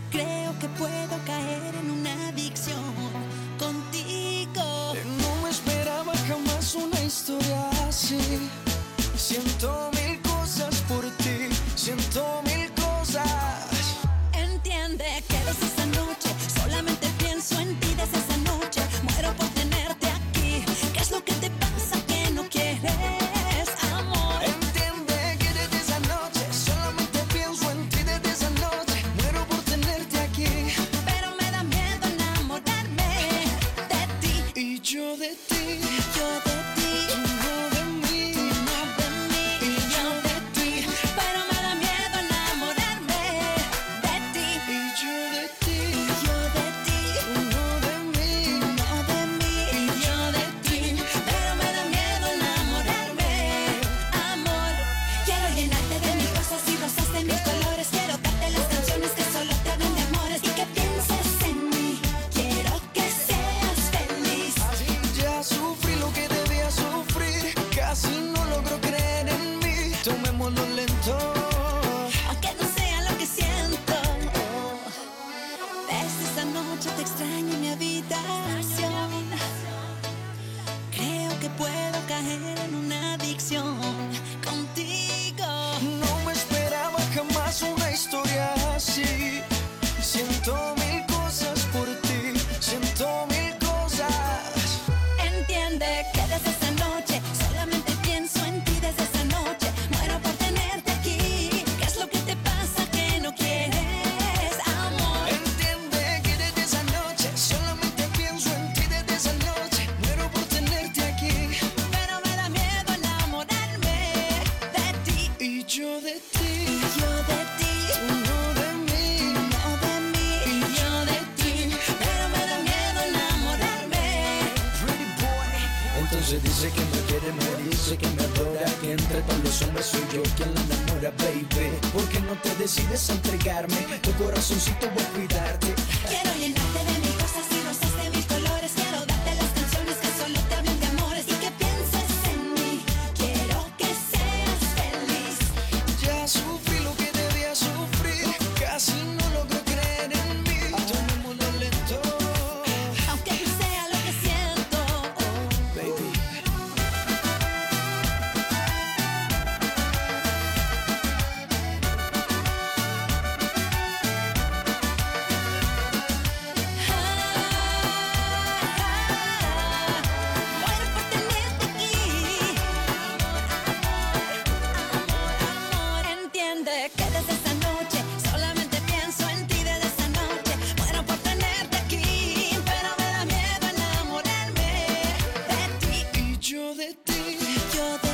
Creo que puedo caer en una adicción contigo. No me esperaba jamás una historia así. Siento mil cosas por ti, siento mil cosas. Entiende que desde esa noche solamente pienso en ti. Desde esa noche muero por tenerte aquí. ¿Qué es lo que te pasa que no quieres amor? Entiende que desde esa noche solamente pienso en ti. Desde esa noche muero por tenerte aquí. Pero me da miedo enamorarme de ti. Y yo de ti, Yo de ti, tú no de mí. tú no de mí. Y yo de ti, pero me da miedo enamorarme de ti. Y yo de ti, Yo de ti, tú no de mí. no de mí. Y yo de ti, pero me da miedo enamorarme. Amor, quiero llenarte de mil cosas y rosas de mil colores. Quiero darte las canciones que solo te hablan de amores y que pienses en mí. Quiero que seas feliz. Ya sufrí lo que debía sufrir. Casi no logro creer en mí. Tomémoslo lento. Aunque no sea lo que siento. Desde esa noche te extraño en mi habitación. Creo que puedo caer en una adicción contigo. No me esperaba jamás una historia así. Siento mil cosas por ti, siento mil cosas. Entiende que desde esa noche solamente pienso en ti. Desde esa noche muero por tenerte aquí. ¿Qué es lo que te pasa que no quieres amor? Entiende que desde esa noche solamente pienso en ti. Desde esa noche muero por tenerte aquí. Pero me da miedo enamorarme de ti. Y yo de ti, Yo de ti, tú no de mí. no de mí. Y yo de ti, pero me da miedo enamorarme. Pretty boy. Entonces dice que me quiere, me dice que me adora, que entre todos los hombres soy yo quien la enamora, baby. ¿Por qué no te decides a entregarme? Tu corazoncito voy a cuidarte. Quiero llenarte de mil cosas y rosas de mil colores. Quiero darte las canciones que solo te hablan de amores y que pienses en mí. Quiero que seas feliz. Ya sufrí lo que debía sufrir. Casi no logro creer en mí. Tomémoslo lento, Aunque no sea lo que siento. baby. Muero por tenerte aquí. Amor. Entiende que desde esa noche solamente pienso en ti. Desde esa noche muero por tenerte aquí. Pero me da miedo enamorarme de ti. Y yo de ti, Yo de